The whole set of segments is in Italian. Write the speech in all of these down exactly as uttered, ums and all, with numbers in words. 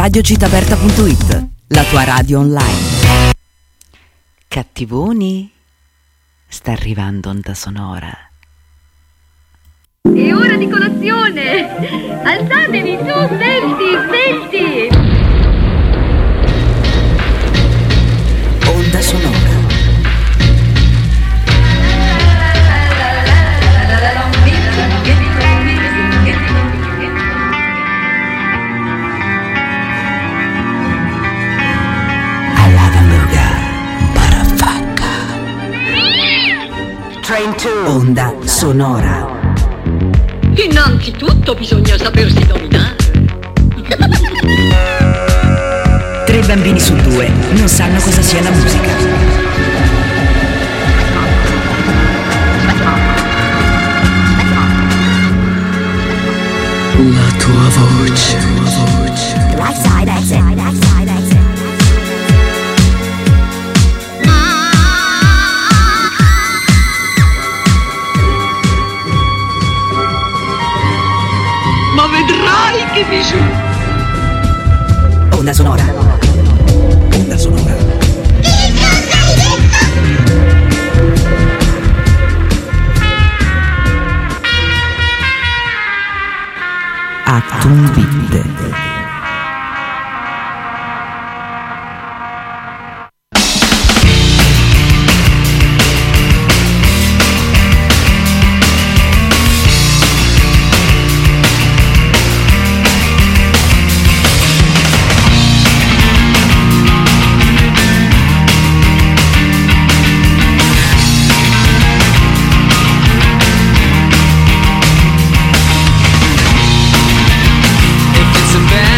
radio citaberta punto it, la tua radio online. Cattivoni, sta arrivando Onda Sonora. È ora di colazione! Alzatevi su, svelti, svelti! Onda Sonora. Onda Sonora. Innanzitutto bisogna sapersi dominare. Tre bambini su due non sanno cosa sia la musica. La tua voce. Right side exit. Right side exit. Ma vedrai che bisù. Onda Sonora. Onda Sonora. Actum Vitae. It's a bad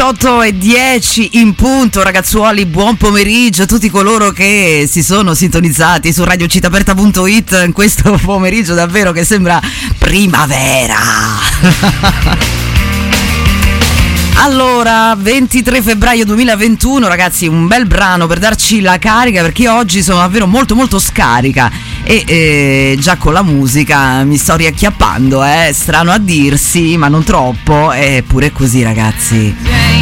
diciotto e dieci in punto, ragazzuoli, buon pomeriggio a tutti coloro che si sono sintonizzati su radio città aperta punto it in questo pomeriggio davvero che sembra primavera. Allora, ventitré febbraio duemilaventuno, ragazzi, un bel brano per darci la carica, perché oggi sono davvero molto molto scarica e eh, già con la musica mi sto riacchiappando, eh, strano a dirsi, ma non troppo, eppure è così, ragazzi.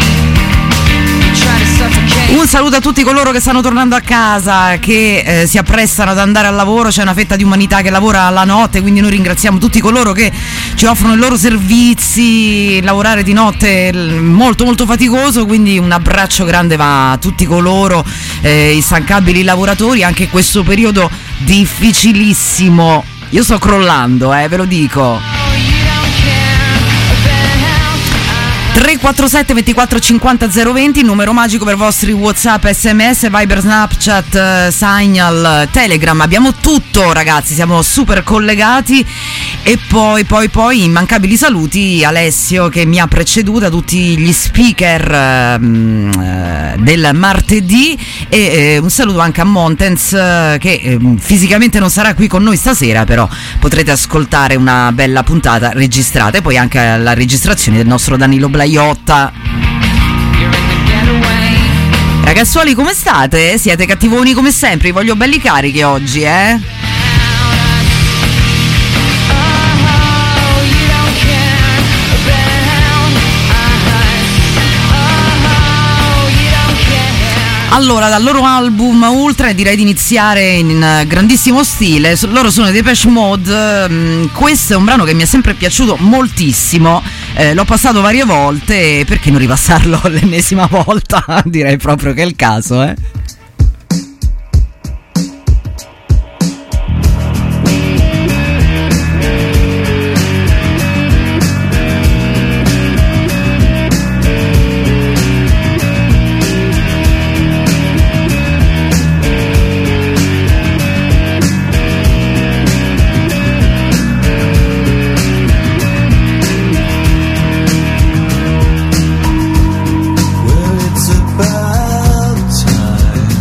Un saluto a tutti coloro che stanno tornando a casa, che eh, si apprestano ad andare al lavoro. C'è una fetta di umanità che lavora la notte, quindi noi ringraziamo tutti coloro che ci offrono i loro servizi. Lavorare di notte è molto molto faticoso, quindi un abbraccio grande va a tutti coloro, eh, instancabili lavoratori, anche in questo periodo difficilissimo. Io sto crollando, eh, ve lo dico. tre quattro sette ventiquattro cinquanta zero venti, numero magico per vostri WhatsApp, sms, Viber, Snapchat, Signal, Telegram. Abbiamo tutto, ragazzi, siamo super collegati. E poi poi poi immancabili saluti Alessio che mi ha preceduta, tutti gli speaker um, del martedì, e eh, un saluto anche a Montens uh, che eh, fisicamente non sarà qui con noi stasera, però potrete ascoltare una bella puntata registrata, e poi anche la registrazione del nostro Danilo Blaiotta. Ragazzuoli, come state? Siete cattivoni come sempre? Vi voglio belli carichi oggi, eh? Allora, dal loro album Ultra direi di iniziare in grandissimo stile. Loro sono i Depeche Mode. Questo è un brano che mi è sempre piaciuto moltissimo, eh, l'ho passato varie volte, perché non ripassarlo l'ennesima volta? Direi proprio che è il caso, eh. Well, it's about time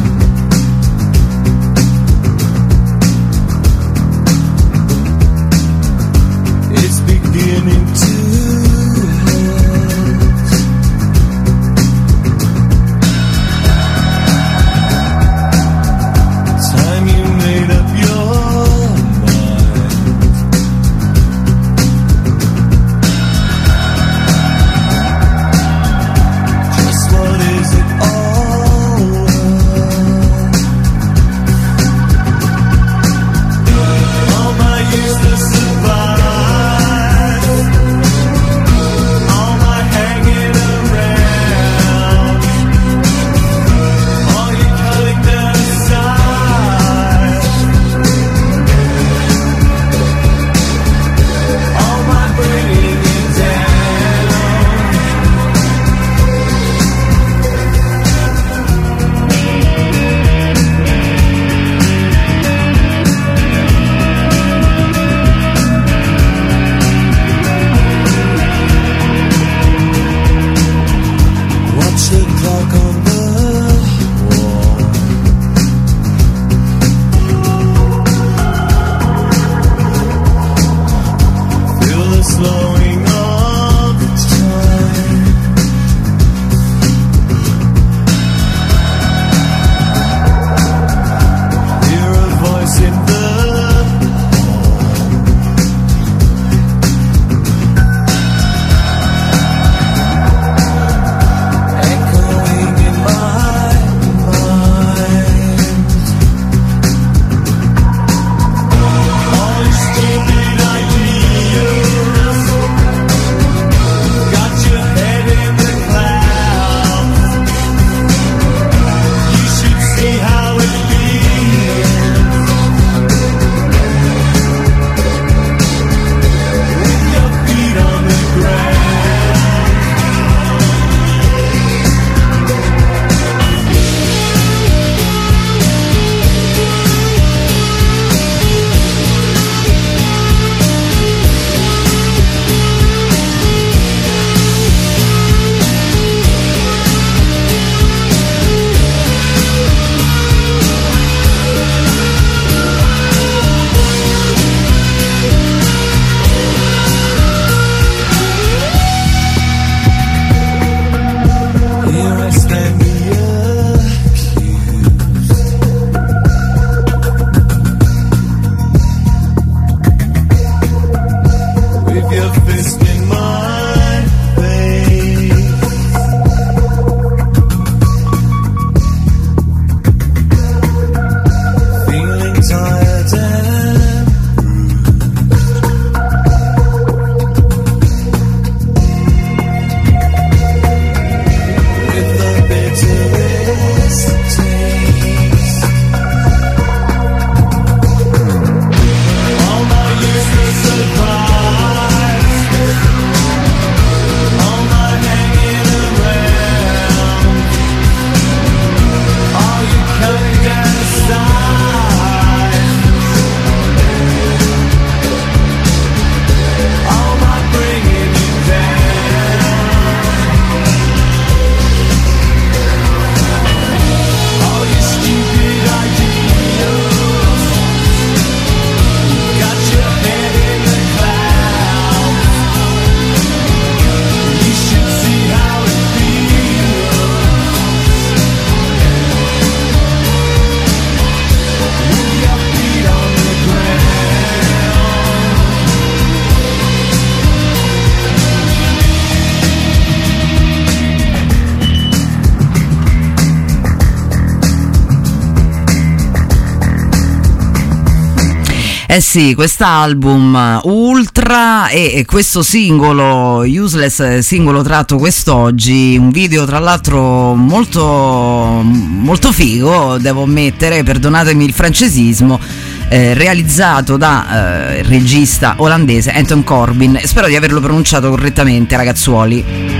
Eh sì, quest'album Ultra e, e questo singolo Useless, singolo tratto quest'oggi, un video tra l'altro molto molto figo, devo ammettere, perdonatemi il francesismo, eh, realizzato da eh, regista olandese Anton Corbijn. Spero di averlo pronunciato correttamente, ragazzuoli.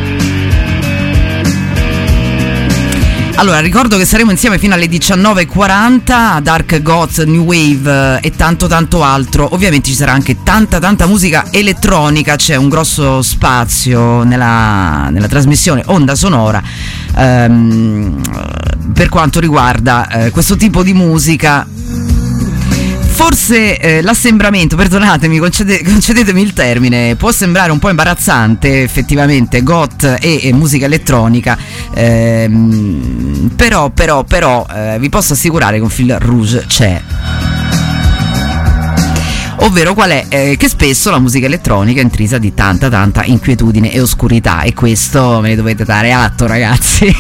Allora, ricordo che saremo insieme fino alle diciannove e quaranta, Dark Goth, New Wave e tanto tanto altro. Ovviamente ci sarà anche tanta tanta musica elettronica, c'è un grosso spazio nella, nella trasmissione Onda Sonora ehm, per quanto riguarda eh, questo tipo di musica. Forse eh, l'assembramento, perdonatemi, concede, concedetemi il termine, può sembrare un po' imbarazzante effettivamente, goth e, e musica elettronica, ehm, però però però eh, vi posso assicurare che un fil rouge c'è, ovvero qual è? Eh, che spesso la musica elettronica è intrisa di tanta tanta inquietudine e oscurità, e questo me ne dovete dare atto, ragazzi.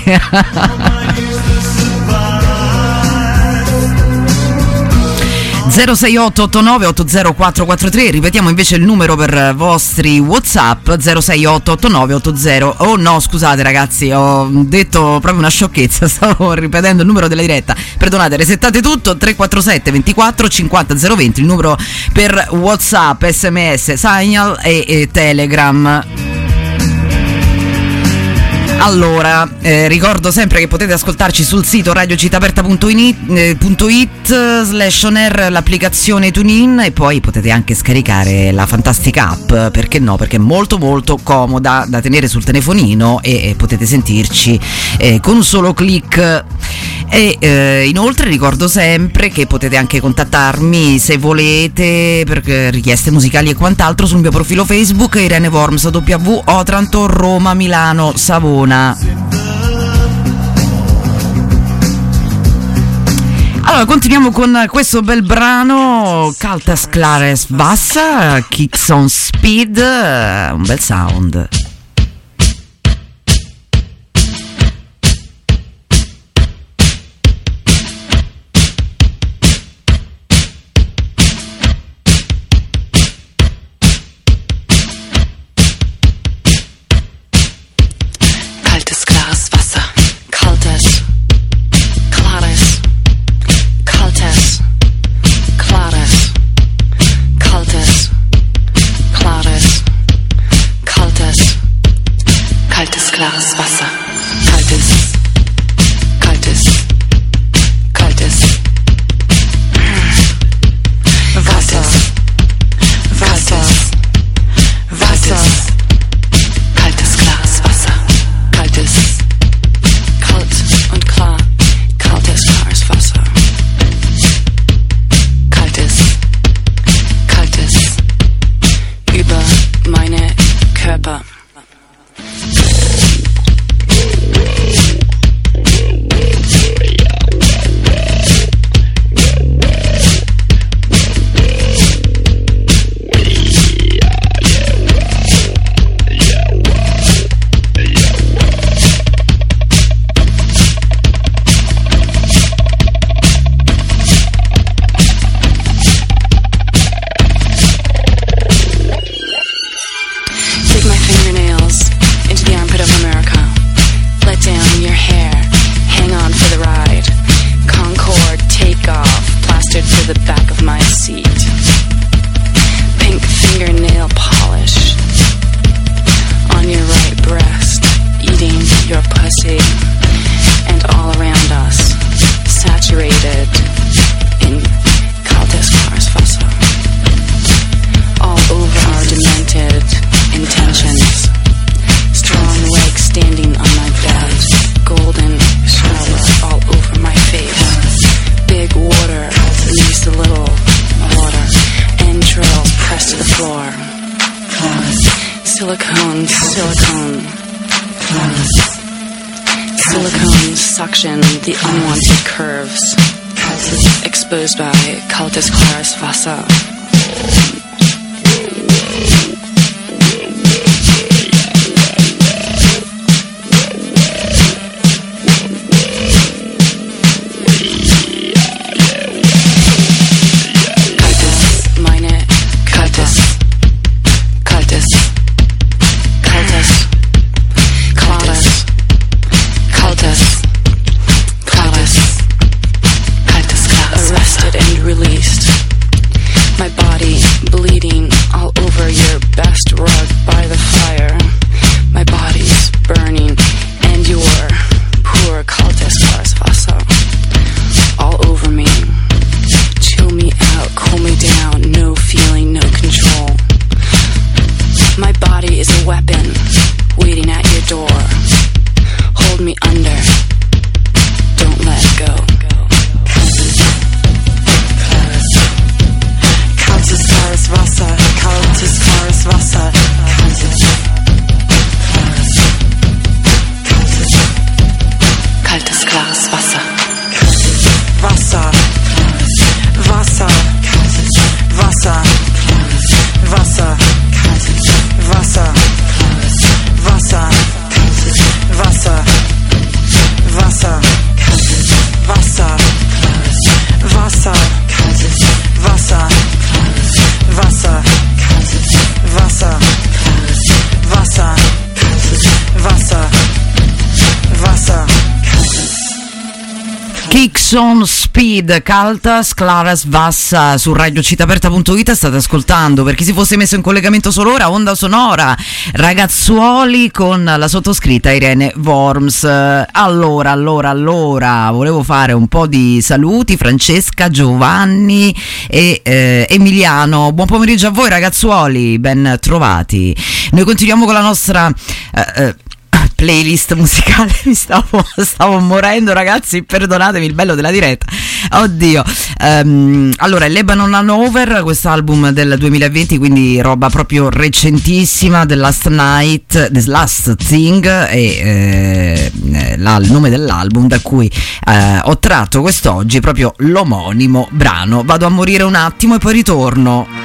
zero sei otto otto nove otto zero quattro quattro tre, ripetiamo invece il numero per vostri WhatsApp, zero sei otto otto nove otto zero. Oh no, scusate ragazzi, ho detto proprio una sciocchezza, stavo ripetendo il numero della diretta, perdonate, resettate tutto, tre quattro sette ventiquattro cinquanta zero venti, il numero per WhatsApp, sms, Signal e, e Telegram. Allora, eh, ricordo sempre che potete ascoltarci sul sito radiocitaperta punto it slash on air, l'applicazione TuneIn, e poi potete anche scaricare la fantastica app, perché no? Perché è molto molto comoda da tenere sul telefonino e, e potete sentirci eh, con un solo click. E eh, inoltre ricordo sempre che potete anche contattarmi se volete per richieste musicali e quant'altro sul mio profilo Facebook Irene Worms W Otranto Roma Milano Savona. Allora, continuiamo con questo bel brano, Kaltes Klares Wasser, Kicks on Speed, un bel sound. Klares Wasser, kaltes, kaltes, kaltes, Wasser, Wasser, Wasser, kaltes, klares Wasser, kaltes, kalt und klar, kaltes, klares Wasser, kaltes, kaltes, über meine Körper. The unwanted curves exposed by Kaltes Klares Wasser. Kaltes Jackson, Speed, Caltas, Claras, Vassa su radiocittaaperta punto it. State ascoltando, per chi si fosse messo in collegamento solo ora, Onda Sonora, Ragazzuoli con la sottoscritta Irene Worms. Allora, allora, allora, volevo fare un po' di saluti. Francesca, Giovanni e eh, Emiliano, buon pomeriggio a voi ragazzuoli, ben trovati. Noi continuiamo con la nostra eh, eh, playlist musicale. Mi stavo, stavo morendo, ragazzi, perdonatemi il bello della diretta. Oddio. Um, allora, Lebanon Hanover, quest'album del duemilaventi, quindi roba proprio recentissima, The Last Night, The Last Thing, e eh, la, il nome dell'album da cui eh, ho tratto quest'oggi proprio l'omonimo brano. Vado a morire un attimo e poi ritorno.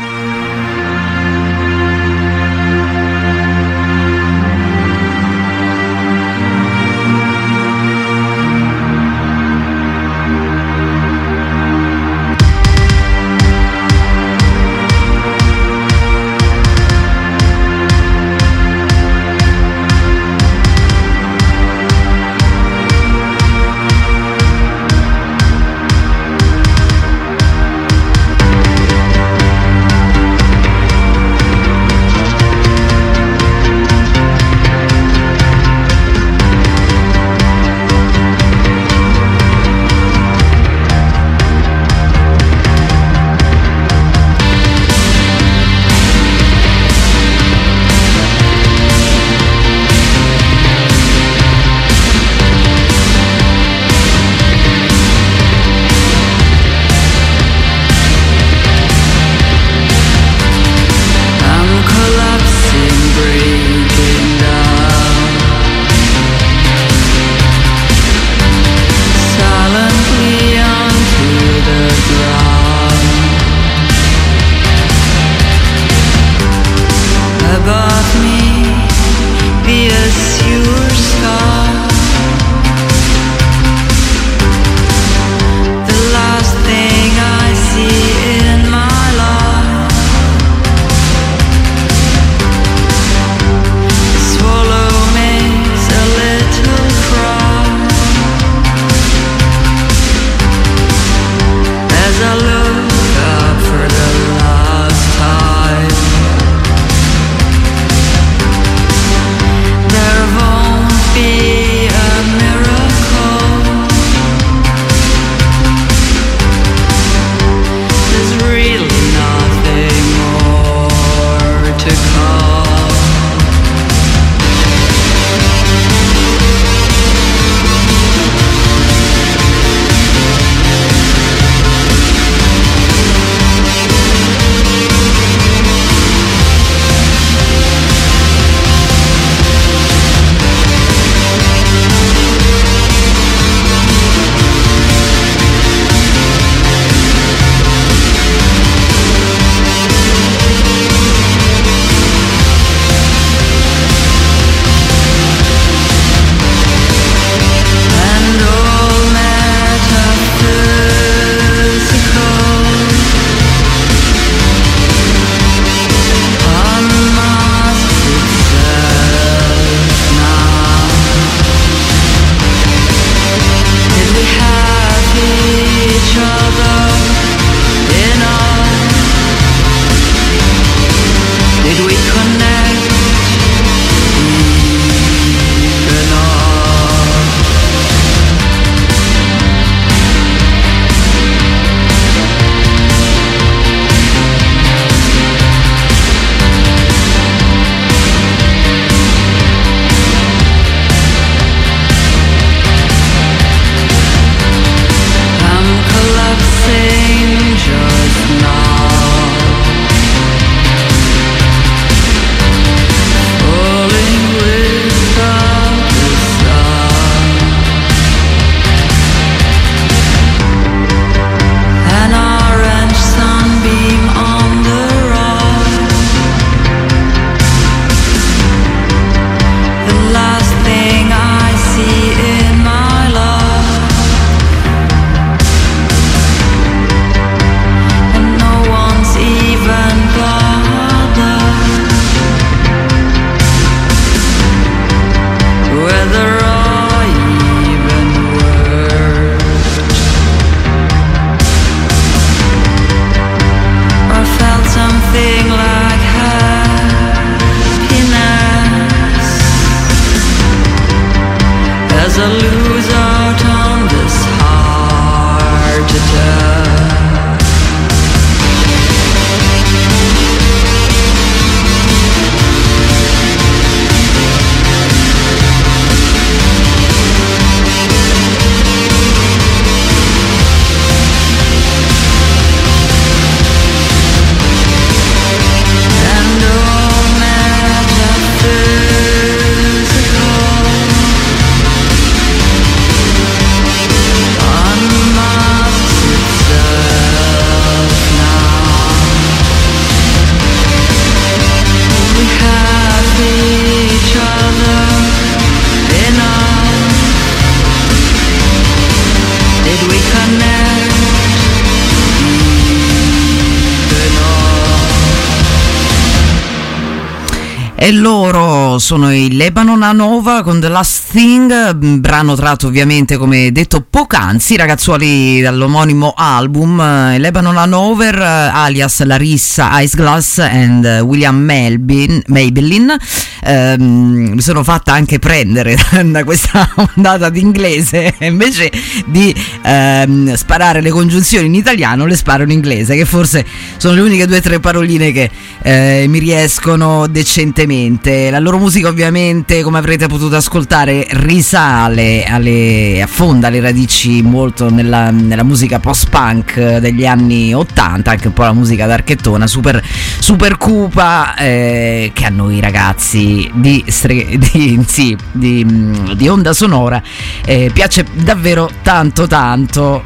E loro sono i Lebanon Hanova con The Last Thing, brano tratto ovviamente come detto poc'anzi, ragazzuoli dall'omonimo album. eh, Lebanon Hanover, eh, alias Larissa Iceglass and eh, William Melvin, Maybelline. Ehm, mi sono fatta anche prendere da questa ondata d'inglese, invece di ehm, sparare le congiunzioni in italiano le sparo in inglese, che forse sono le uniche due o tre paroline che eh, mi riescono decentemente. La loro musica ovviamente, come avrete potuto ascoltare, risale alle, affonda le radici molto nella, nella musica post-punk degli anni ottanta, anche un po' la musica d'archettona super, super cupa, eh, che a noi ragazzi di, di, sì, di, di onda sonora eh, piace davvero tanto tanto.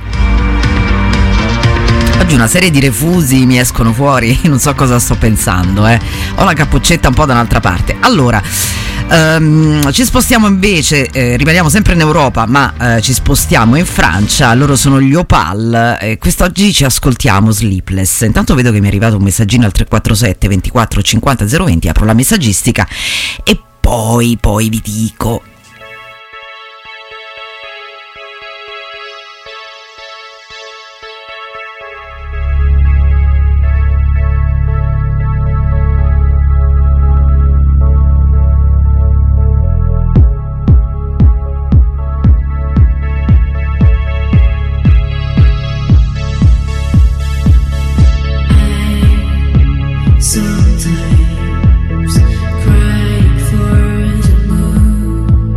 Oggi una serie di refusi mi escono fuori, non so cosa sto pensando, eh. Ho la cappuccetta un po' da un'altra parte. Allora, um, ci spostiamo invece, eh, rimaniamo sempre in Europa, ma eh, ci spostiamo in Francia. Loro sono gli Opal e quest'oggi ci ascoltiamo Sleepless. Intanto vedo che mi è arrivato un messaggino al tre quattro sette ventiquattro cinquanta zero venti, apro la messaggistica e poi, poi vi dico. Sometimes crying for the moon.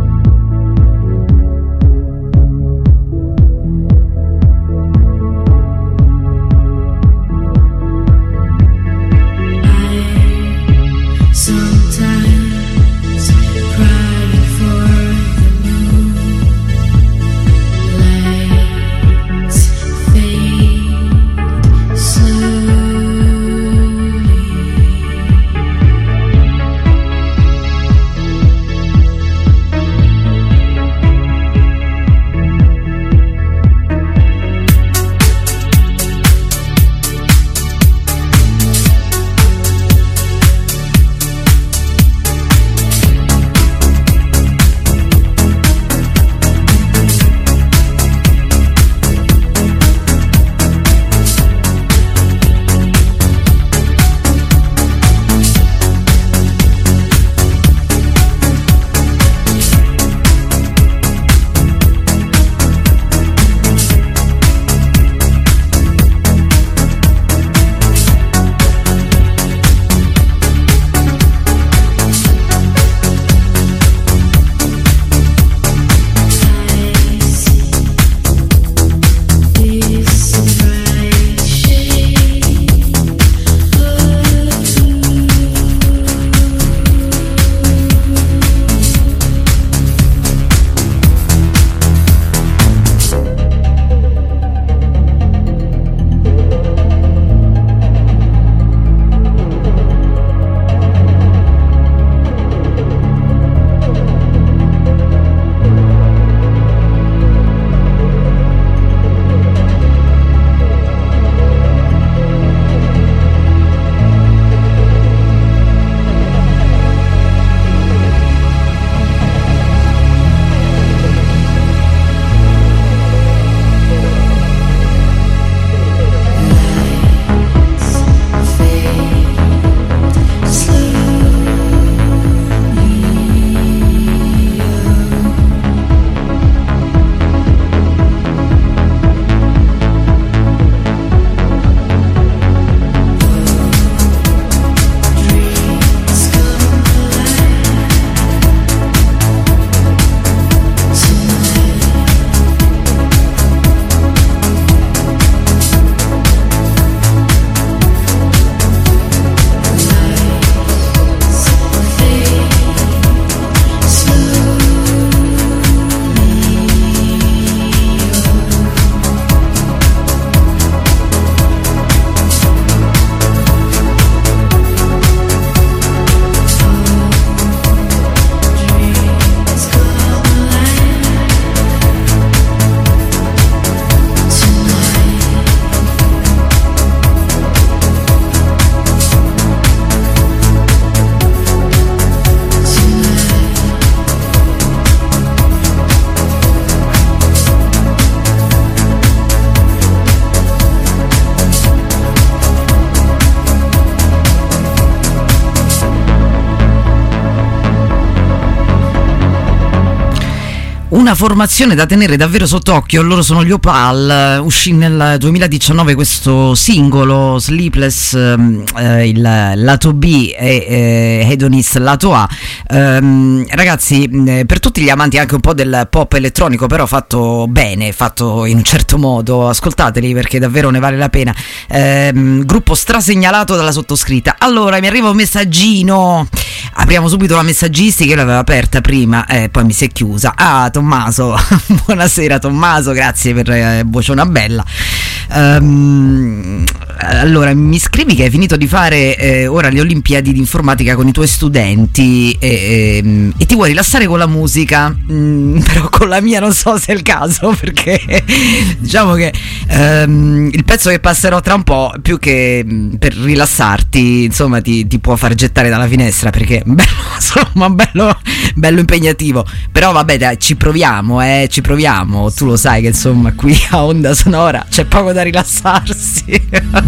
una formazione da tenere davvero sott'occhio. Loro sono gli Opal, uscì nel duemiladiciannove questo singolo Sleepless, eh, il lato B, e eh, Hedonist lato A. Um, ragazzi, per tutti gli amanti anche un po' del pop elettronico, però fatto bene, fatto in un certo modo, ascoltateli perché davvero ne vale la pena. Um, gruppo strasegnalato dalla sottoscritta. Allora mi arriva un messaggino, apriamo subito la messaggistica, io l'avevo aperta prima e eh, poi mi si è chiusa. Ah, Tommaso, buonasera Tommaso, grazie per eh, Bociona Bella. Um, allora mi scrivi che hai finito di fare eh, ora le Olimpiadi di informatica con i tuoi studenti e, e, e ti vuoi rilassare con la musica, mm, però con la mia non so se è il caso, perché diciamo che um, il pezzo che passerò tra un po', più che mh, per rilassarti, insomma ti, ti può far gettare dalla finestra, perché bello, insomma bello, bello impegnativo, però vabbè dai, ci proviamo, eh, ci proviamo, tu lo sai che insomma qui a Onda Sonora c'è poco da rilassarsi.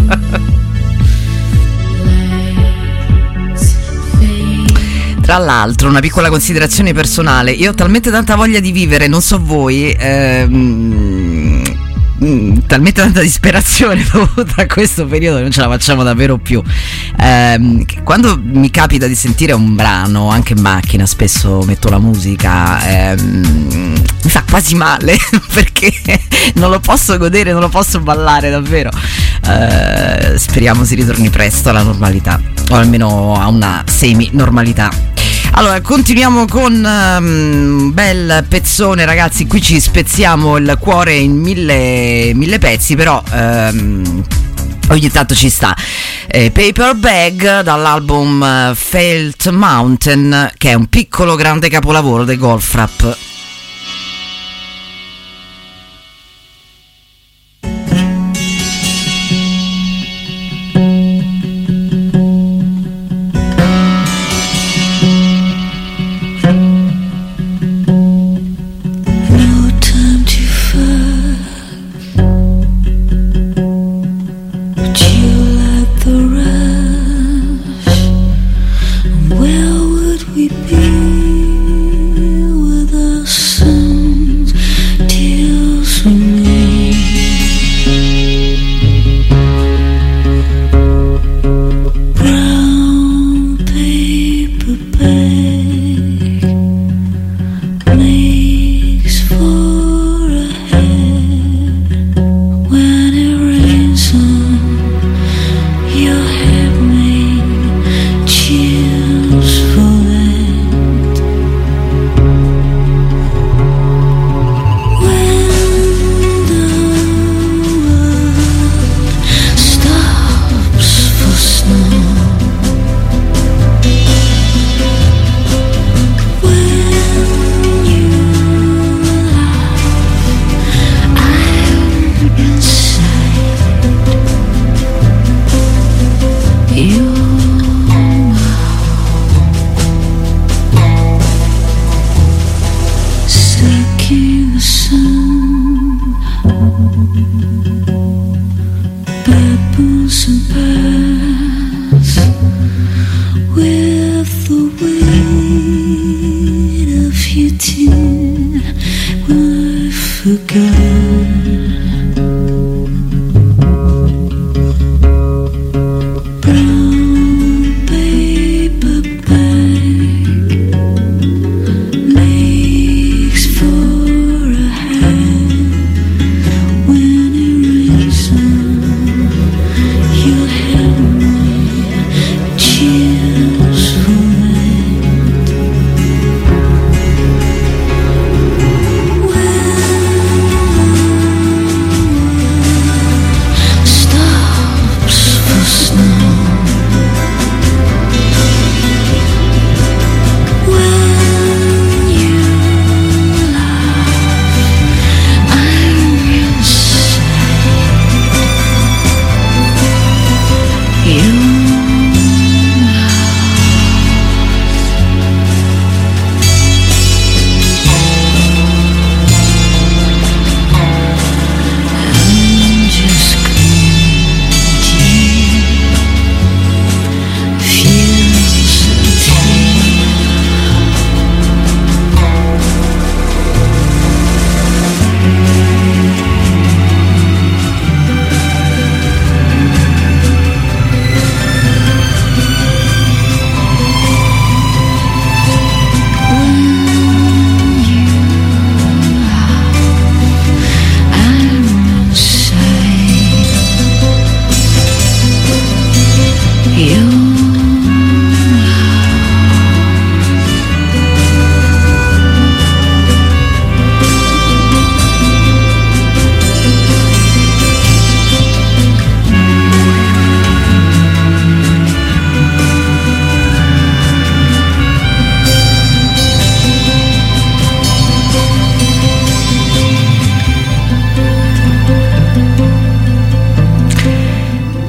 Tra l'altro, una piccola considerazione personale, io ho talmente tanta voglia di vivere, non so voi, ehm, talmente tanta disperazione dovuta a questo periodo, non ce la facciamo davvero più. Ehm, quando mi capita di sentire un brano, anche in macchina spesso metto la musica, ehm, mi fa quasi male perché non lo posso godere, non lo posso ballare davvero. Ehm, speriamo si ritorni presto alla normalità, o almeno a una semi-normalità. Allora, continuiamo con un um, bel pezzone, ragazzi. Qui ci spezziamo il cuore in mille, mille pezzi, però um, ogni tanto ci sta. eh, Paper Bag dall'album uh, Felt Mountain, che è un piccolo grande capolavoro dei Goldfrapp. You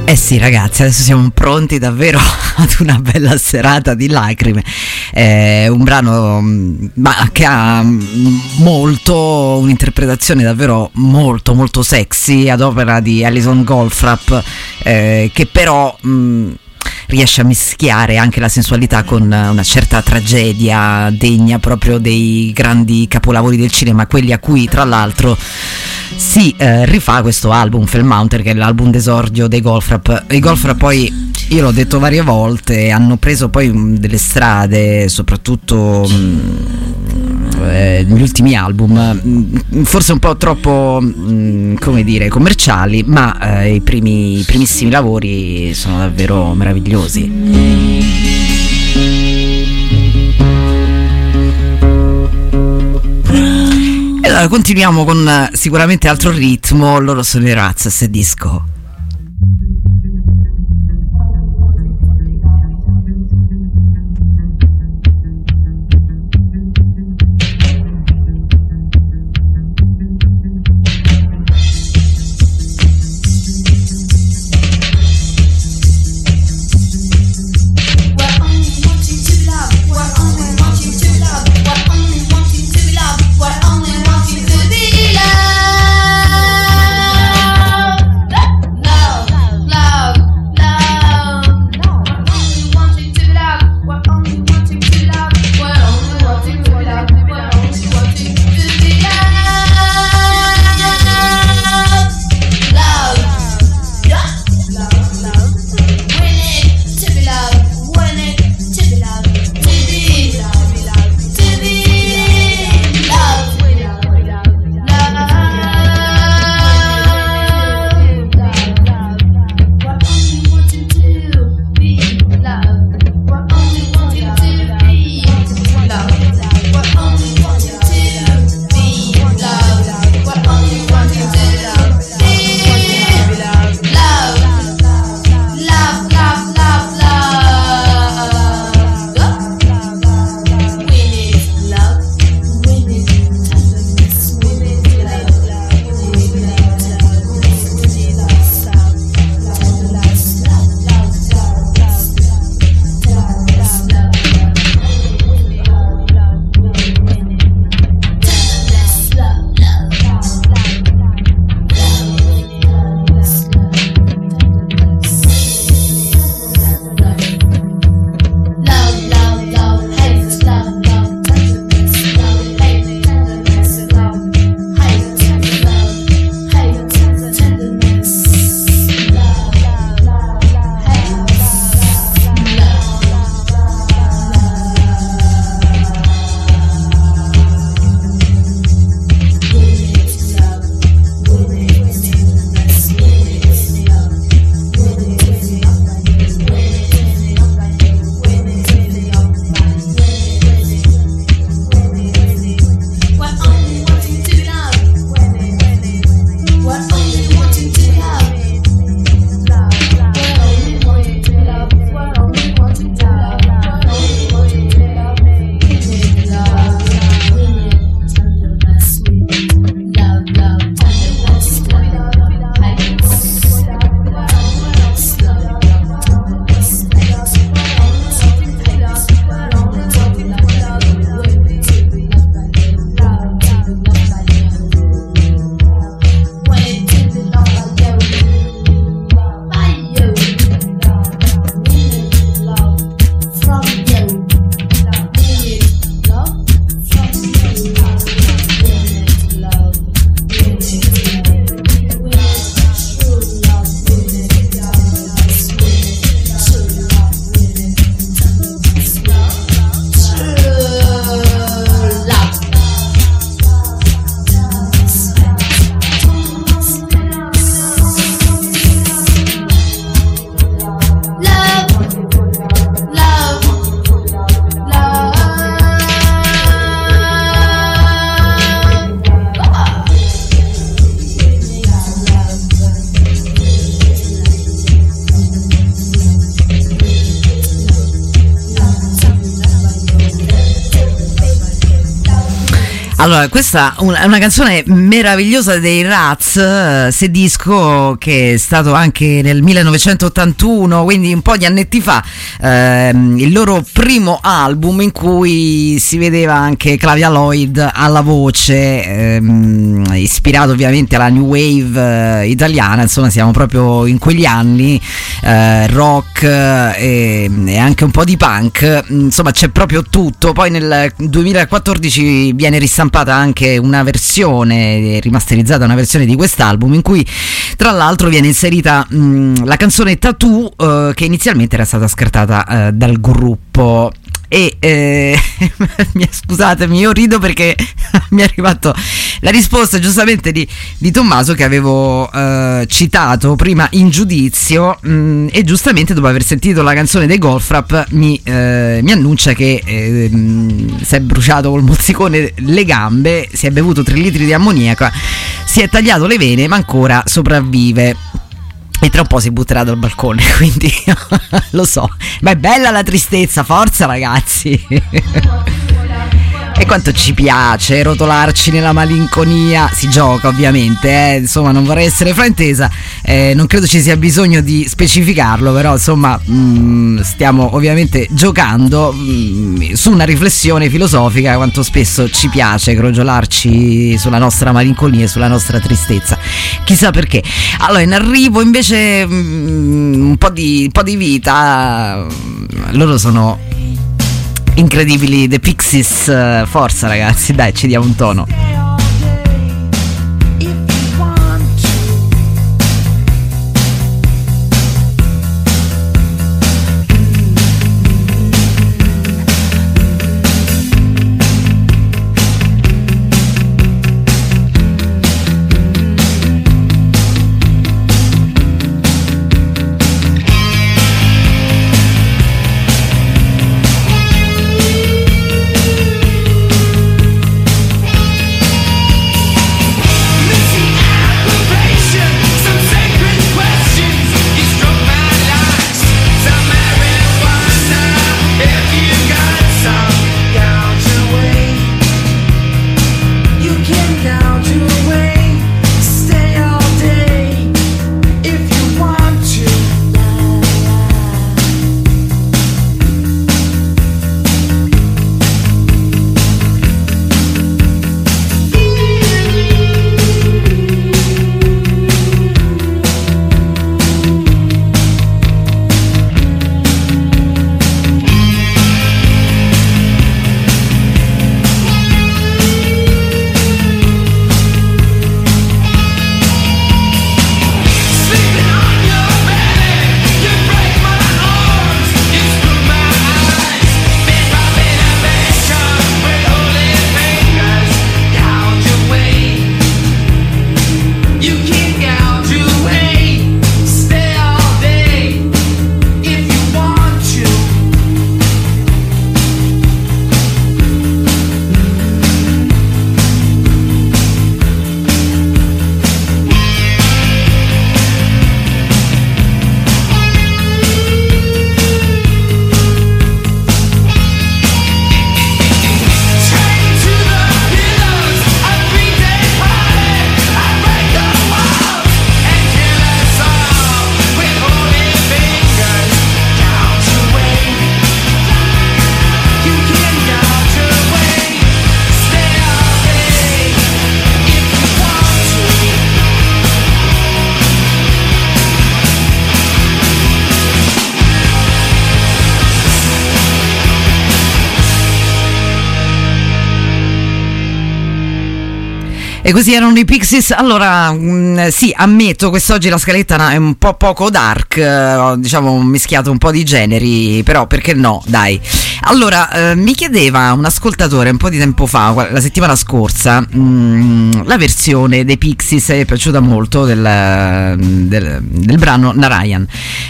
Eh sì ragazzi, adesso siamo pronti davvero ad una bella serata di lacrime. È un brano ma, che ha molto, un'interpretazione davvero molto molto sexy ad opera di Alison Goldfrapp, eh, che però mh, riesce a mischiare anche la sensualità con una certa tragedia degna proprio dei grandi capolavori del cinema, quelli a cui tra l'altro si eh, rifà questo album Fellmountain, che è l'album d'esordio dei Goldfrapp. I Goldfrapp poi, io l'ho detto varie volte, hanno preso poi mh, delle strade, soprattutto mh, eh, negli ultimi album, mh, forse un po' troppo mh, come dire commerciali, ma eh, i primi i primissimi lavori sono davvero meravigliosi. Allora, continuiamo con uh, sicuramente altro ritmo. Loro sono i Razas e Disco. We're only wanting to be loved. Allora, questa è una, una canzone meravigliosa dei Rats, Se Disco, che è stato anche nel millenovecentottantuno, quindi un po' di annetti fa, ehm, il loro primo album in cui si vedeva anche Flavia Lloyd alla voce, ehm, ispirato ovviamente alla new wave eh, italiana. Insomma, siamo proprio in quegli anni, eh, rock eh, e anche un po' di punk, insomma c'è proprio tutto. Poi nel duemilaquattordici viene ristampata anche una versione rimasterizzata, una versione di quest'album in cui tra l'altro viene inserita mh, la canzone Tattoo, eh, che inizialmente era stata scartata eh, dal gruppo. E eh, scusatemi, io rido perché mi è arrivato la risposta giustamente di, di Tommaso, che avevo eh, citato prima in giudizio, mh, e giustamente dopo aver sentito la canzone dei Goldfrapp mi, eh, mi annuncia che eh, mh, si è bruciato col mozzicone le gambe, si è bevuto tre litri di ammoniaca, si è tagliato le vene ma ancora sopravvive. E tra un po' si butterà dal balcone, quindi lo so, ma è bella la tristezza, forza ragazzi. E quanto ci piace rotolarci nella malinconia, si gioca ovviamente, eh? Insomma non vorrei essere fraintesa, eh, non credo ci sia bisogno di specificarlo, però insomma mh, stiamo ovviamente giocando mh, su una riflessione filosofica, quanto spesso ci piace crogiolarci sulla nostra malinconia e sulla nostra tristezza, chissà perché. Allora in arrivo invece mh, un po' di, un po' di vita, loro sono incredibili, The Pixies, forza ragazzi, dai, ci diamo un tono. E così erano i Pixies. Allora, mh, sì, ammetto, quest'oggi la scaletta è un po' poco dark, eh, ho diciamo mischiato un po' di generi, però perché no, dai. Allora, eh, mi chiedeva un ascoltatore un po' di tempo fa, la settimana scorsa, mh, la versione dei Pixies è piaciuta molto del, del, del brano Narayan.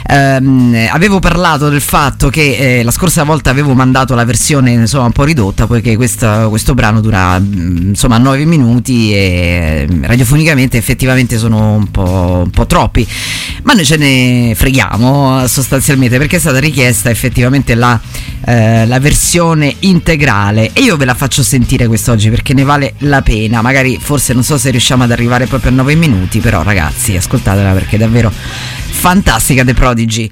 Eh, avevo parlato del fatto che eh, la scorsa volta avevo mandato la versione insomma un po' ridotta, poiché questa, questo brano dura insomma nove minuti e perché radiofonicamente effettivamente sono un po', un po' troppi, ma noi ce ne freghiamo sostanzialmente, perché è stata richiesta effettivamente la, eh, la versione integrale e io ve la faccio sentire quest'oggi perché ne vale la pena. Magari forse non so se riusciamo ad arrivare proprio a nove minuti, però ragazzi ascoltatela perché è davvero fantastica. The Prodigy.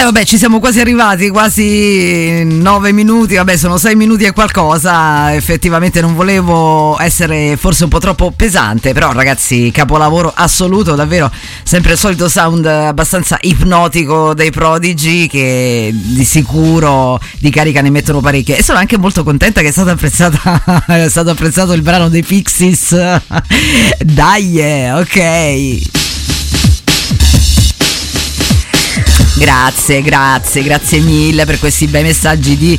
Eh vabbè, ci siamo quasi arrivati, quasi nove minuti, vabbè sono sei minuti e qualcosa, effettivamente non volevo essere forse un po' troppo pesante, però ragazzi, capolavoro assoluto, davvero, sempre il solito sound abbastanza ipnotico dei Prodigy che di sicuro di carica ne mettono parecchie, e sono anche molto contenta che è stato apprezzata è stato apprezzato il brano dei Pixies. Dai, ok. Grazie, grazie, grazie mille per questi bei messaggi di,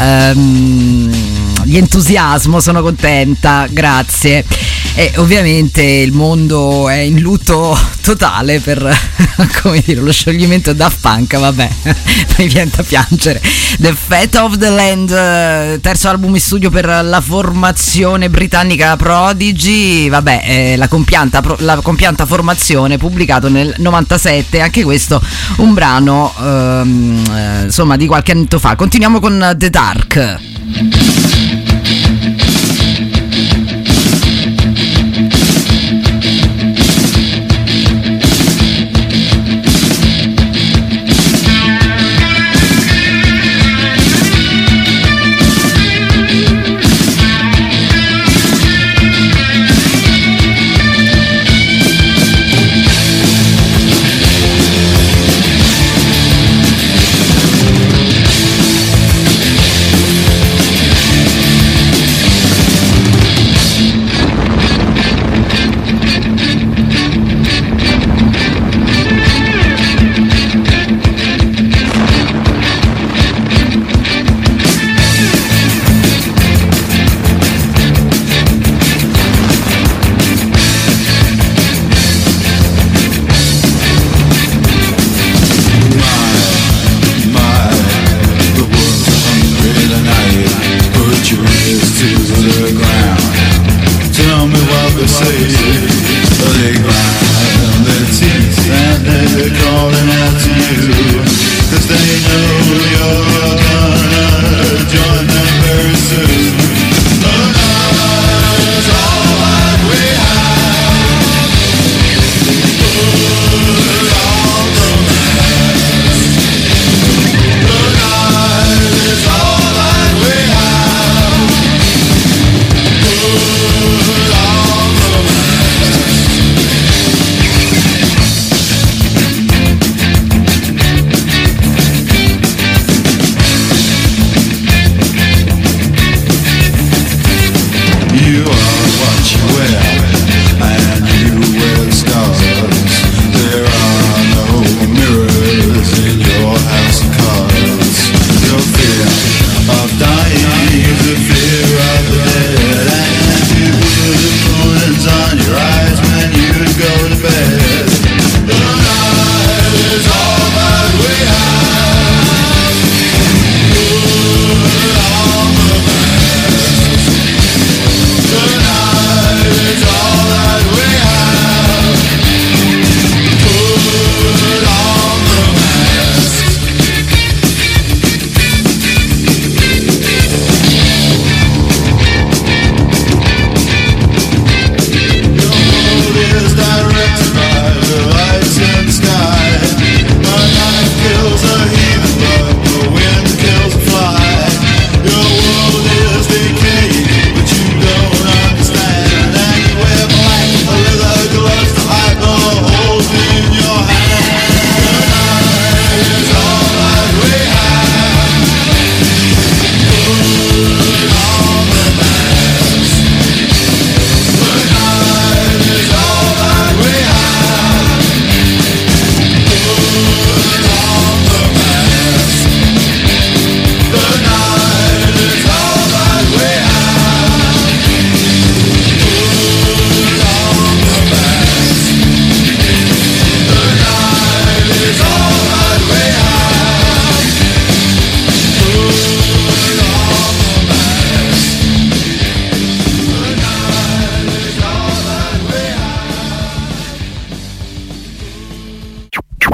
um, di entusiasmo, sono contenta, grazie. E ovviamente il mondo è in lutto totale per, come dire, lo scioglimento Daft Punk, vabbè, mi viene da piangere. The Fate of the Land, terzo album in studio per la formazione britannica Prodigy, vabbè, eh, la, compianta, la compianta formazione, pubblicato nel novantasette, anche questo un brano ehm, eh, insomma di qualche anno fa. Continuiamo con The Dark.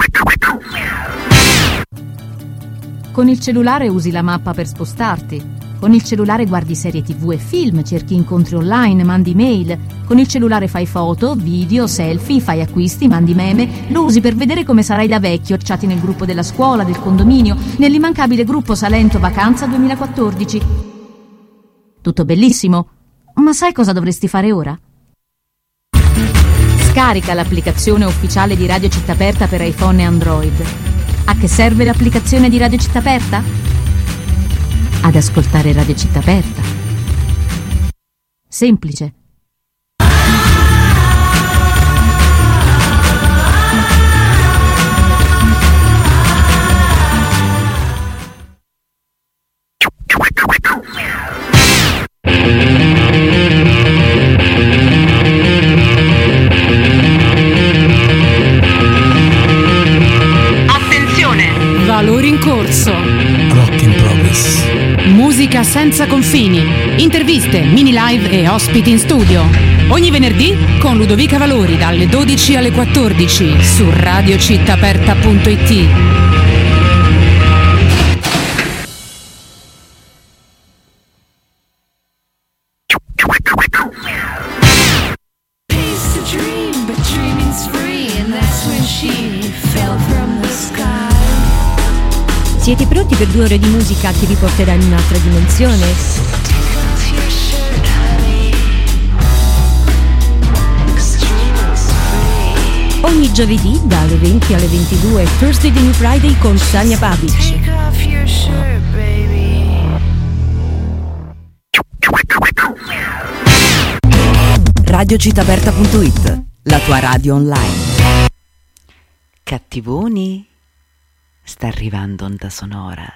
Con il cellulare usi la mappa per spostarti, Con il cellulare guardi serie tv e film, cerchi incontri online, mandi mail. Con il cellulare fai foto, video, selfie, fai acquisti, mandi meme. Lo usi per vedere come sarai da vecchio, chat nel gruppo della scuola, del condominio, nell'immancabile gruppo Salento Vacanza duemilaquattordici. Tutto bellissimo, ma sai cosa dovresti fare ora? Scarica l'applicazione ufficiale di Radio Città Aperta per iPhone e Android. A che serve l'applicazione di Radio Città Aperta? Ad ascoltare Radio Città Aperta. Semplice. Attenzione! Valori in corso. Rock in progress. Musica senza confini, interviste, mini live e ospiti in studio. Ogni venerdì con Ludovica Valori dalle dodici alle quattordici su radio città aperta punto it. Siete pronti per due ore di musica che vi porterà in un'altra dimensione? Ogni giovedì dalle venti alle ventidue, Thursday the New Friday con Sania Babic. radio città aperta punto it, la tua radio online. Cattivoni, sta arrivando Onda Sonora.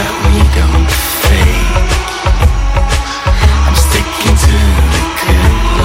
I'm sticking to the good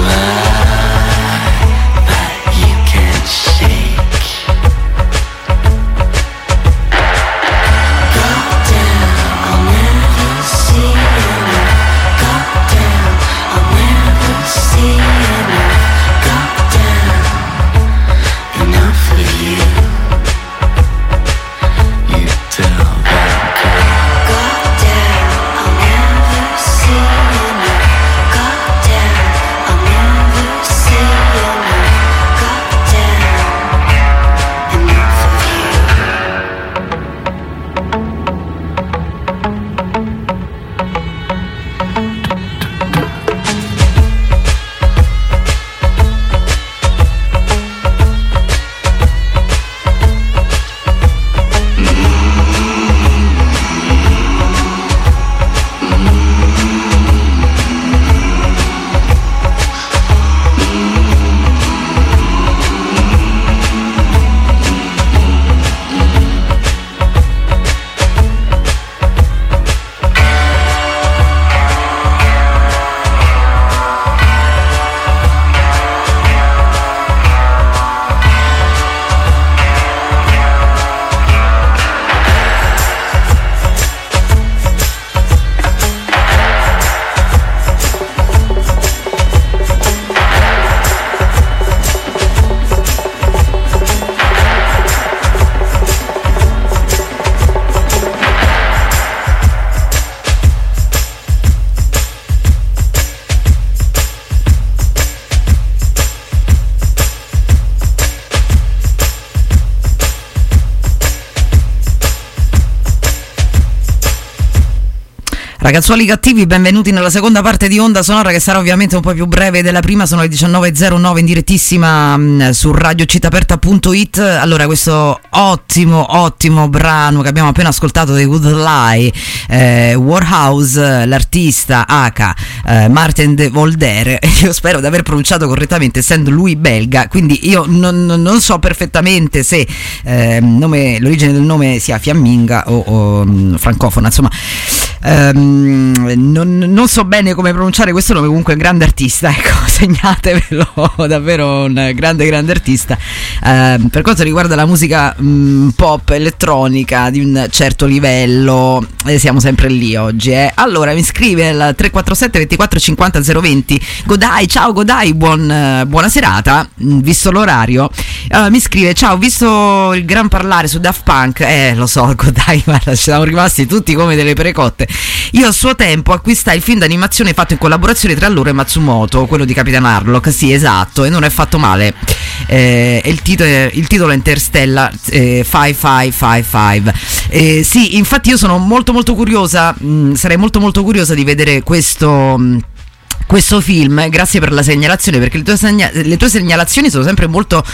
Ragazzuoli cattivi, benvenuti nella seconda parte di Onda Sonora, che sarà ovviamente un po' più breve della prima. Sono le diciannove e zero nove in direttissima mh, su radio città aperta punto it. Allora, questo ottimo ottimo brano che abbiamo appena ascoltato dei Good Lie, eh, Warhouse, l'artista H eh, Martin de Voldere, io spero di aver pronunciato correttamente essendo lui belga, quindi io non, non so perfettamente se eh, nome, l'origine del nome sia fiamminga o, o mh, francofona, insomma. Um, non, non so bene come pronunciare questo nome, comunque è un grande artista, ecco, segnatevelo, davvero un grande grande artista. Uh, per quanto riguarda la musica um, pop elettronica di un certo livello, eh, siamo sempre lì oggi, eh. Allora mi scrive al tre quattro sette ventiquattro cinquanta zero venti Godai, ciao Godai, buon, uh, buona serata, visto l'orario. Uh, mi scrive: ciao, visto il gran parlare su Daft Punk, eh lo so Godai, guarda, ci siamo rimasti tutti come delle perecotte. Io a suo tempo acquistai il film d'animazione fatto in collaborazione tra loro e Matsumoto, quello di Capitan Harlock, sì esatto, e non è fatto male. Eh, il, titolo, il titolo è Interstellar eh, cinquecentocinquantacinque. Eh, sì, infatti io sono molto molto curiosa, mh, sarei molto molto curiosa di vedere questo... Mh, questo film, grazie per la segnalazione, perché le tue, segna- le tue segnalazioni sono sempre molto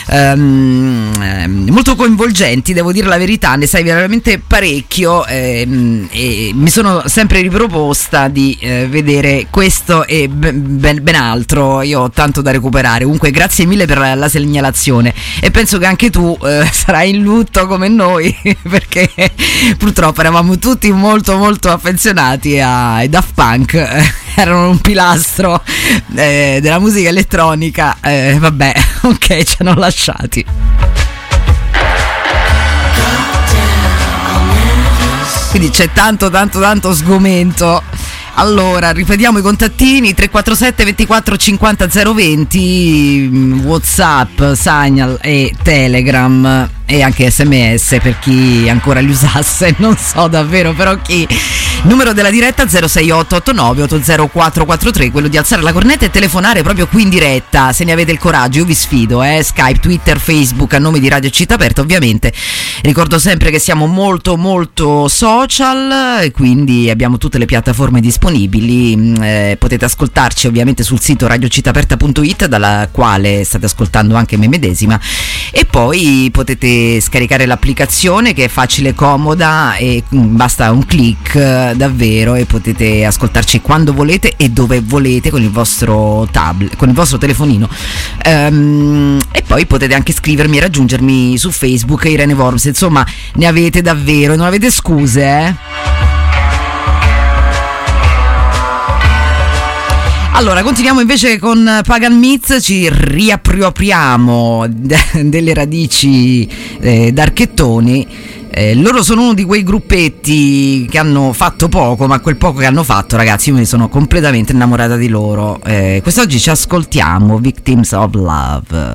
um, molto coinvolgenti, devo dire la verità, ne sai veramente parecchio, ehm, e mi sono sempre riproposta di eh, vedere questo e ben, ben, ben altro. Io ho tanto da recuperare, comunque grazie mille per la, la segnalazione, e penso che anche tu eh, sarai in lutto come noi perché purtroppo eravamo tutti molto molto affezionati ai Daft Punk, erano un pilastro eh, della musica elettronica, eh, vabbè, ok, ci hanno lasciati. Quindi c'è tanto tanto tanto sgomento. Allora, ripetiamo i contattini: tre quattro sette ventiquattro cinquanta zero venti, WhatsApp, Signal e Telegram, e anche sms per chi ancora li usasse, non so davvero però chi. Numero della diretta zero sei otto otto nove otto zero quattro quattro tre, quello di alzare la cornetta e telefonare proprio qui in diretta, se ne avete il coraggio. Io vi sfido, eh? Skype, Twitter, Facebook, a nome di Radio Città Aperta ovviamente. Ricordo sempre che siamo molto molto social, e quindi abbiamo tutte le piattaforme disponibili. Eh, potete ascoltarci ovviamente sul sito radio città aperta punto it, dalla quale state ascoltando anche me medesima, e poi potete scaricare l'applicazione, che è facile e comoda, e basta un click davvero, e potete ascoltarci quando volete e dove volete con il vostro tablet, con il vostro telefonino. Um, e poi potete anche scrivermi e raggiungermi su Facebook, Irene Worms, insomma ne avete davvero, non avete scuse, eh? Allora, continuiamo invece con Pagan Myth, ci riappropriamo delle radici eh, d'Archettoni. Eh, loro sono uno di quei gruppetti che hanno fatto poco, ma quel poco che hanno fatto, ragazzi, io mi sono completamente innamorata di loro. Eh, quest'oggi ci ascoltiamo Victims of Love.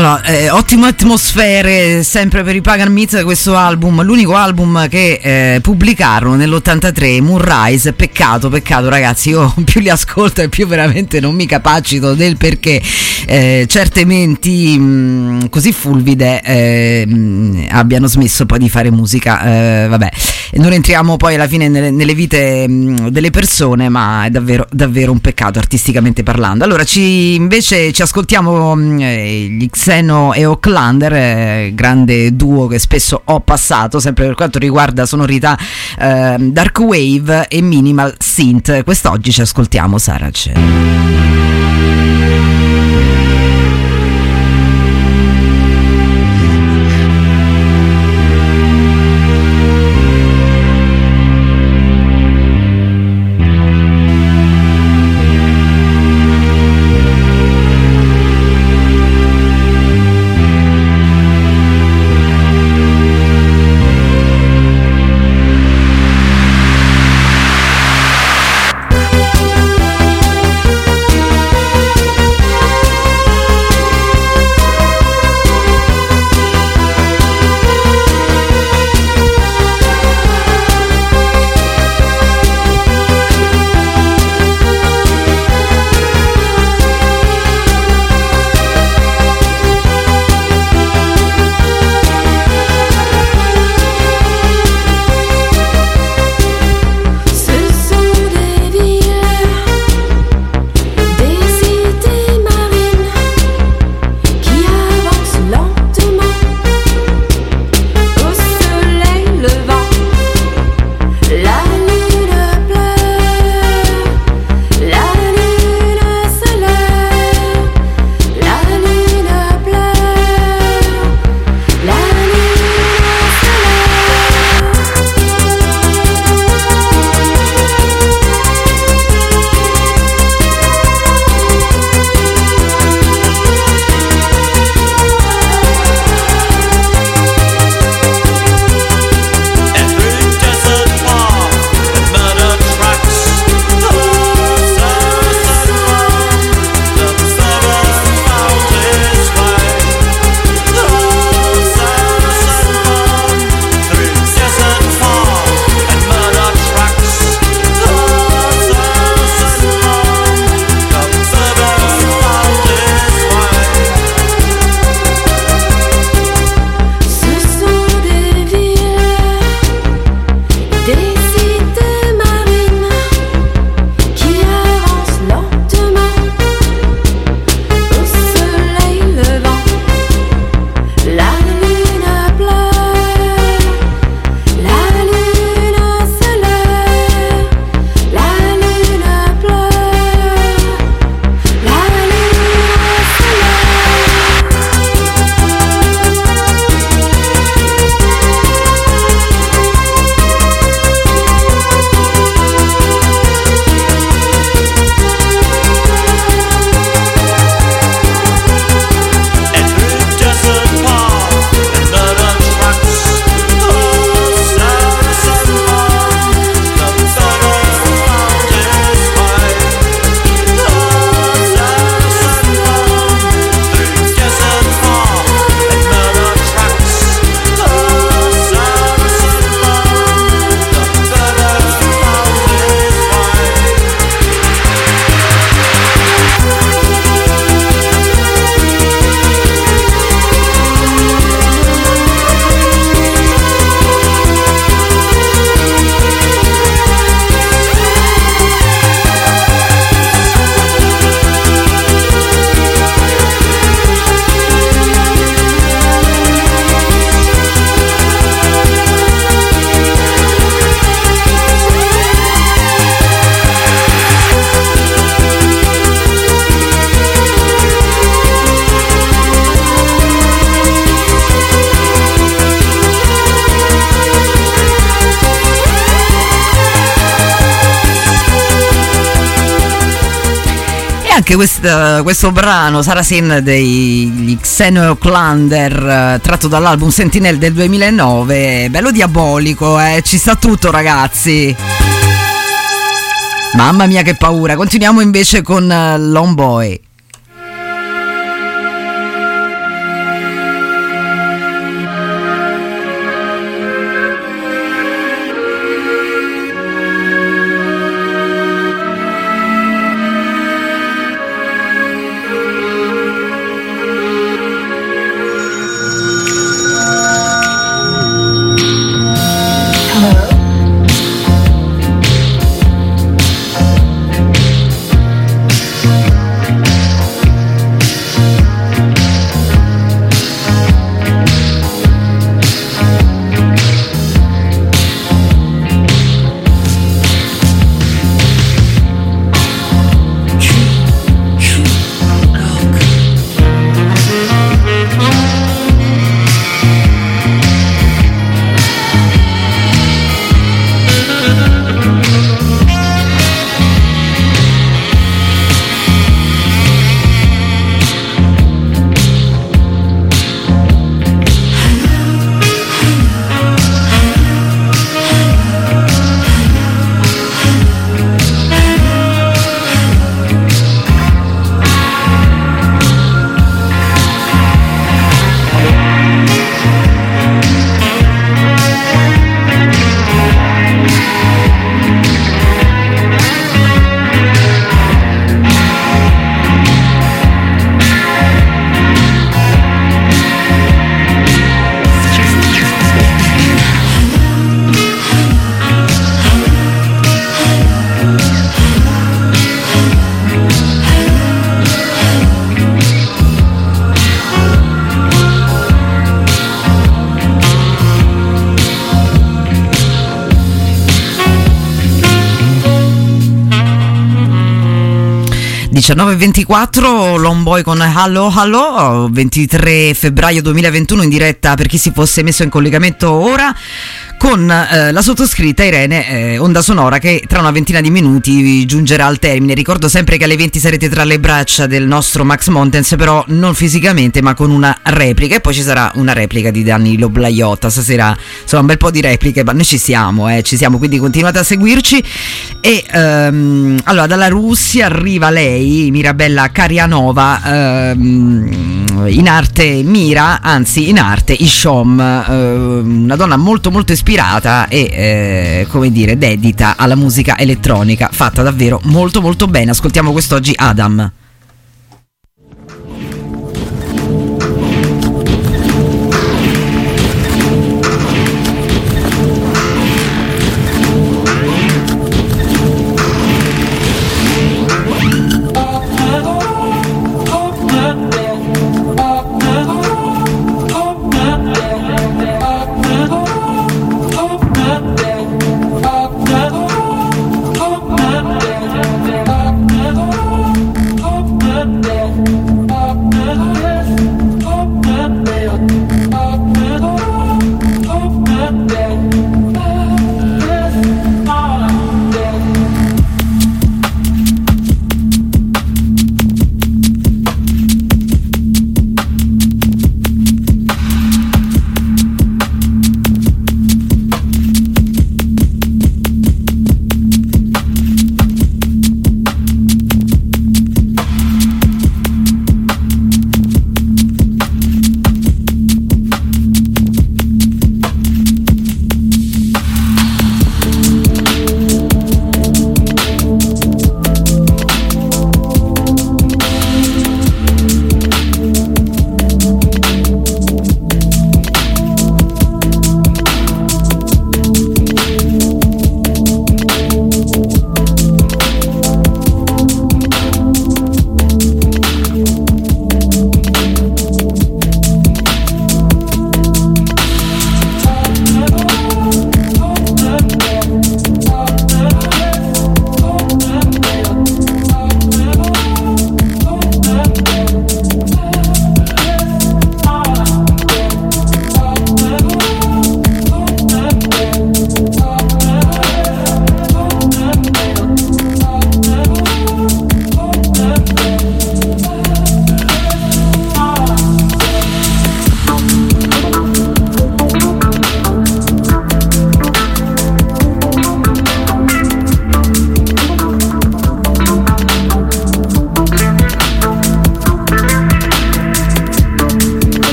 Allora, eh, ottime atmosfere sempre per i Pagan Myth, questo album, l'unico album che eh, pubblicarono nell'ottantatré, Moonrise. Peccato, peccato ragazzi, io più li ascolto e più veramente non mi capacito del perché eh, certe menti mh, così fulvide eh, mh, abbiano smesso poi di fare musica. Eh, vabbè, non entriamo poi alla fine nelle, nelle vite mh, delle persone, ma è davvero, davvero un peccato artisticamente parlando. Allora ci invece ci ascoltiamo mh, gli Xeno e Ocklander, eh, grande duo che spesso ho passato sempre per quanto riguarda sonorità eh, dark wave e minimal synth. Quest'oggi ci ascoltiamo Sarace. Anche questo, questo brano Sarah Sin degli Xeno e Ocklander, tratto dall'album Sentinel del duemilanove, bello diabolico, eh? Ci sta tutto ragazzi, mamma mia che paura. Continuiamo invece con Lone Boy. diciannove e ventiquattro, Lomboy con Hello Hello, ventitré febbraio duemilaventuno, in diretta per chi si fosse messo in collegamento ora con eh, la sottoscritta Irene, eh, Onda Sonora, che tra una ventina di minuti giungerà al termine. Ricordo sempre che alle venti sarete tra le braccia del nostro Max Montens, però non fisicamente ma con una replica, e poi ci sarà una replica di Danilo Blaiotta stasera, insomma un bel po' di repliche, ma noi ci siamo, eh, ci siamo, quindi continuate a seguirci. E ehm, allora dalla Russia arriva lei, Mirabella Karianova, ehm, in arte Mira, anzi in arte Ishom, ehm, una donna molto molto ispirata e eh, come dire dedita alla musica elettronica, fatta davvero molto molto bene. Ascoltiamo quest'oggi Adam. Oh,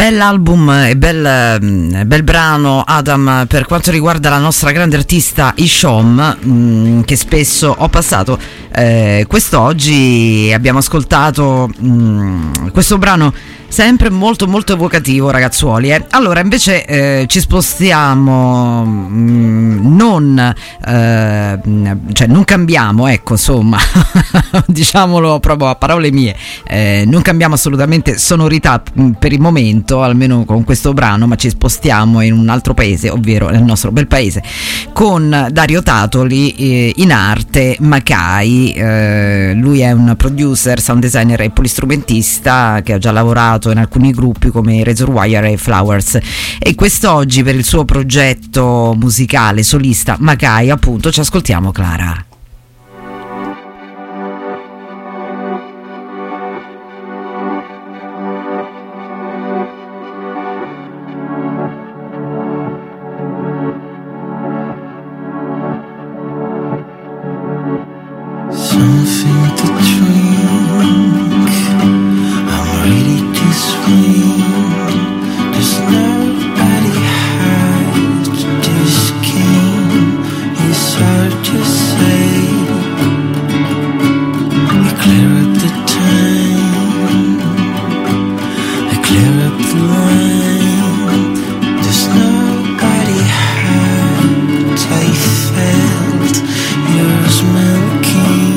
Bell'album e bel, bel brano, Adam, per quanto riguarda la nostra grande artista Ishom, mh, che spesso ho passato. Eh, quest'oggi abbiamo ascoltato mh, questo brano sempre molto molto evocativo, ragazzuoli. Eh. Allora invece eh, ci spostiamo, mh, non eh, cioè non cambiamo, ecco, insomma diciamolo proprio a parole mie, eh, non cambiamo assolutamente sonorità mh, per il momento, almeno con questo brano, ma ci spostiamo in un altro paese, ovvero nel nostro bel paese, con Dario Tatoli, eh, in arte Macai. Eh, lui è un producer, sound designer e polistrumentista che ha già lavorato in alcuni gruppi come Razor Wire e Flowers, e quest'oggi per il suo progetto musicale solista Macai, appunto, ci ascoltiamo Clara. Something to drink, I'm ready to swing. There's nobody hide this game. It's hard to say. I clear up the time, I clear up the line. There's nobody hide. I felt your smoking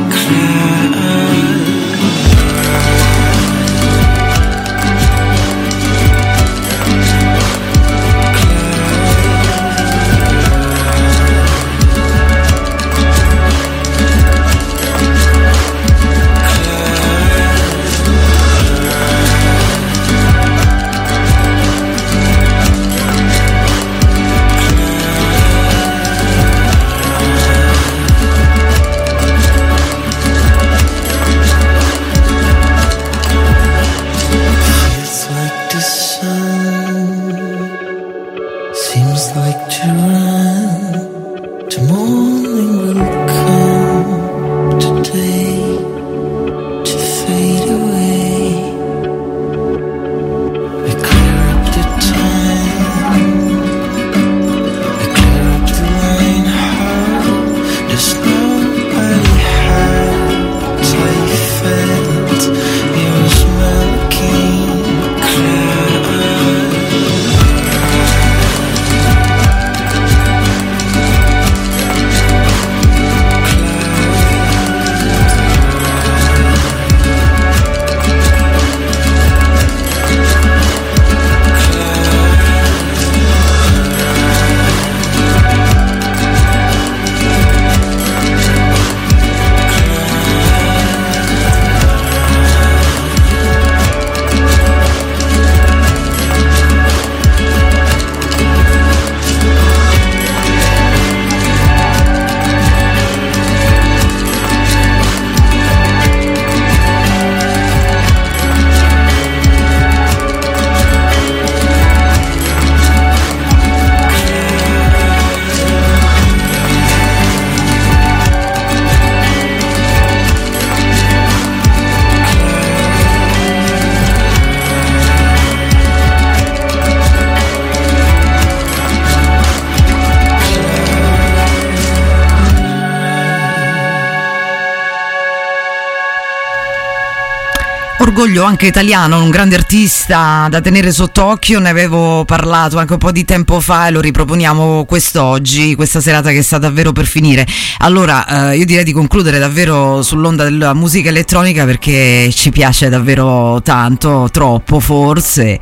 orgoglio anche italiano, un grande artista da tenere sott'occhio. Ne avevo parlato anche un po' di tempo fa e lo riproponiamo quest'oggi, questa serata che sta davvero per finire. Allora eh, io direi di concludere davvero sull'onda della musica elettronica, perché ci piace davvero tanto, troppo forse.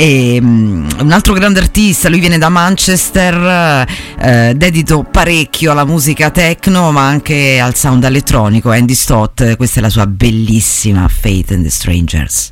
E um, un altro grande artista, lui viene da Manchester, eh, dedito parecchio alla musica techno ma anche al sound elettronico. Andy Stott, questa è la sua bellissima Faith in the Strangers.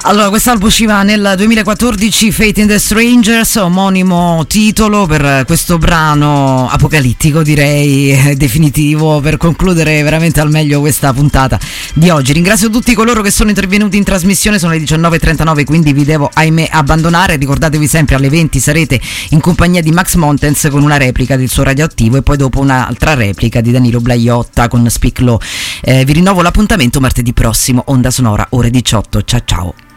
Allora, quest'album usciva nel duemilaquattordici, Fate in the Strangers, omonimo titolo per questo brano apocalittico, direi, definitivo, per concludere veramente al meglio questa puntata di oggi. Ringrazio tutti coloro che sono intervenuti in trasmissione, sono le diciannove e trentanove, quindi vi devo ahimè abbandonare. Ricordatevi sempre alle venti sarete in compagnia di Max Montens con una replica del suo Radioattivo e poi dopo un'altra replica di Danilo Blaiotta con Speak Low. Eh, vi rinnovo l'appuntamento martedì prossimo, Onda Sonora, ore diciotto. Ciao ciao.